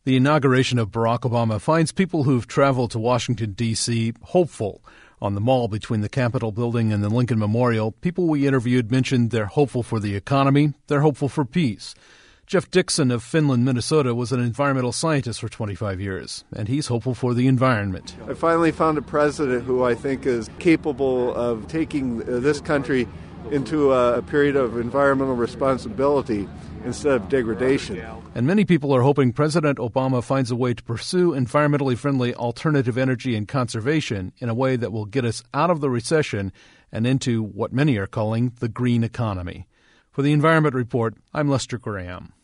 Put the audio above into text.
The inauguration of Barack Obama finds people who've traveled to Washington, D.C. hopeful. On the mall between the Capitol building and the Lincoln Memorial, people we interviewed mentioned they're hopeful for the economy, they're hopeful for peace. Jeff Dixon of Finland, Minnesota, was an environmental scientist for 25 years, and he's hopeful for the environment. I finally found a president who I think is capable of taking this country into a period of environmental responsibility instead of degradation. And many people are hoping President Obama finds a way to pursue environmentally friendly alternative energy and conservation in a way that will get us out of the recession and into what many are calling the green economy. For the Environment Report, I'm Lester Graham.